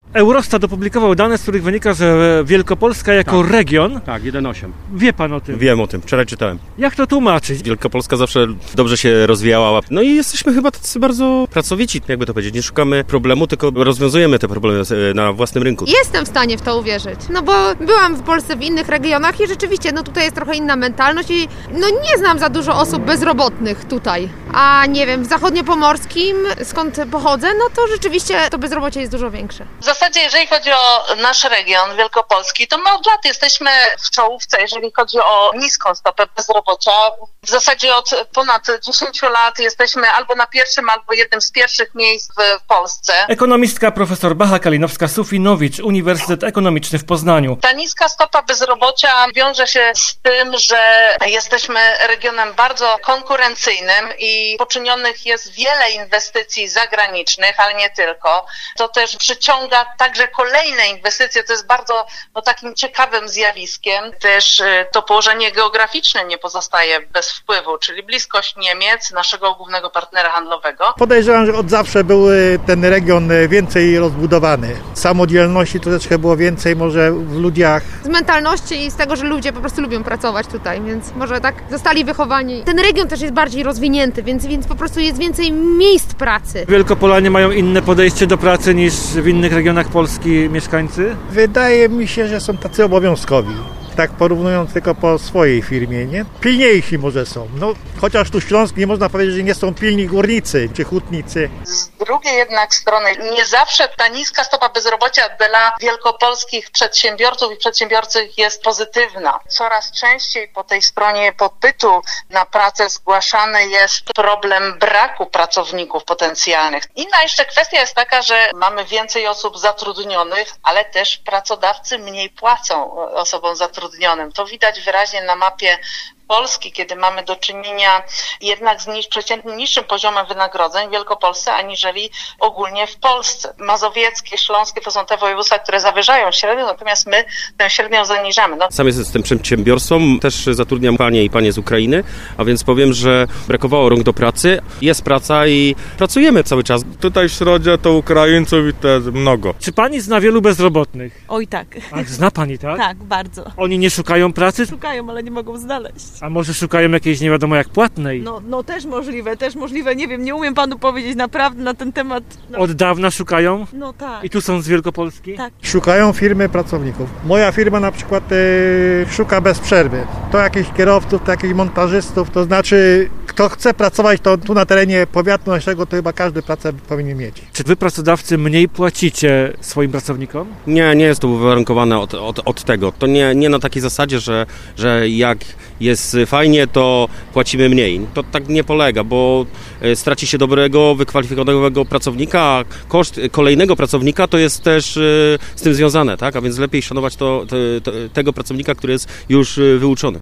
Eurostat opublikował dane, z których wynika, że Wielkopolska jako region... Tak, 1,8. Wie pan o tym? Wiem o tym, wczoraj czytałem. Jak to tłumaczyć? Wielkopolska zawsze dobrze się rozwijała. No i jesteśmy chyba tacy bardzo pracowici, jakby to powiedzieć. Nie szukamy problemu, tylko rozwiązujemy te problemy na własnym rynku. Jestem w stanie w to uwierzyć, no bo byłam w Polsce w innych regionach i rzeczywiście, no tutaj jest trochę inna mentalność i no nie znam za dużo osób bezrobotnych tutaj. A nie wiem, w zachodniopomorskim, skąd pochodzę, no to rzeczywiście to bezrobocie jest dużo większe. W zasadzie, jeżeli chodzi o nasz region wielkopolski, to my od lat jesteśmy w czołówce, jeżeli chodzi o niską stopę bezrobocia. W zasadzie od ponad 10 lat jesteśmy albo na pierwszym, albo jednym z pierwszych miejsc w Polsce. Ekonomistka profesor Bacha Kalinowska-Sufinowicz, Uniwersytet Ekonomiczny w Poznaniu. Ta niska stopa bezrobocia wiąże się z tym, że jesteśmy regionem bardzo konkurencyjnym i poczynionych jest wiele inwestycji zagranicznych, ale nie tylko. To też przyciąga także kolejne inwestycje, to jest bardzo takim ciekawym zjawiskiem. Też to położenie geograficzne nie pozostaje bez wpływu, czyli bliskość Niemiec, naszego głównego partnera handlowego. Podejrzewam, że od zawsze był ten region więcej rozbudowany. Samodzielności troszeczkę było więcej może w ludziach. Z mentalności i z tego, że ludzie po prostu lubią pracować tutaj, więc może tak zostali wychowani. Ten region też jest bardziej rozwinięty, więc po prostu jest więcej miejsc pracy. Wielkopolanie mają inne podejście do pracy niż w innych regionach Polski mieszkańcy? Wydaje mi się, że są tacy obowiązkowi. Tak porównując tylko po swojej firmie, nie? Pilniejsi może są. No, chociaż tu Śląsk nie można powiedzieć, że nie są pilni górnicy czy hutnicy. Z drugiej jednak strony nie zawsze ta niska stopa bezrobocia dla wielkopolskich przedsiębiorców i przedsiębiorców jest pozytywna. Coraz częściej po tej stronie popytu na pracę zgłaszany jest problem braku pracowników potencjalnych. Inna jeszcze kwestia jest taka, że mamy więcej osób zatrudnionych, ale też pracodawcy mniej płacą osobom zatrudnionym. To widać wyraźnie na mapie Polski, kiedy mamy do czynienia jednak z przeciętnym niższym poziomem wynagrodzeń w Wielkopolsce, aniżeli ogólnie w Polsce. Mazowieckie, śląskie to są te województwa, które zawyżają średnią, natomiast my tę średnią zaniżamy. Sam jestem przedsiębiorcą, też zatrudniam panie i panie z Ukrainy, a więc powiem, że brakowało rąk do pracy. Jest praca i pracujemy cały czas. Tutaj w Środzie to Ukraińców i też mnogo. Czy pani zna wielu bezrobotnych? Oj tak. Ach, zna pani, tak? Tak, bardzo. Oni nie szukają pracy? Szukają, ale nie mogą znaleźć. A może szukają jakiejś nie wiadomo jak płatnej? No też możliwe, nie wiem, nie umiem panu powiedzieć naprawdę na ten temat. No. Od dawna szukają? No tak. I tu są z Wielkopolski? Tak. Szukają firmy pracowników. Moja firma na przykład szuka bez przerwy. To jakichś kierowców, to jakichś montażystów, to znaczy kto chce pracować to tu na terenie powiatu naszego, to chyba każdy pracę powinien mieć. Czy wy pracodawcy mniej płacicie swoim pracownikom? Nie jest to uwarunkowane od tego. To nie na takiej zasadzie, że jak jest fajnie, to płacimy mniej. To tak nie polega, bo straci się dobrego, wykwalifikowanego pracownika, a koszt kolejnego pracownika to jest też z tym związane, tak? A więc lepiej szanować tego pracownika, który jest już wyuczony.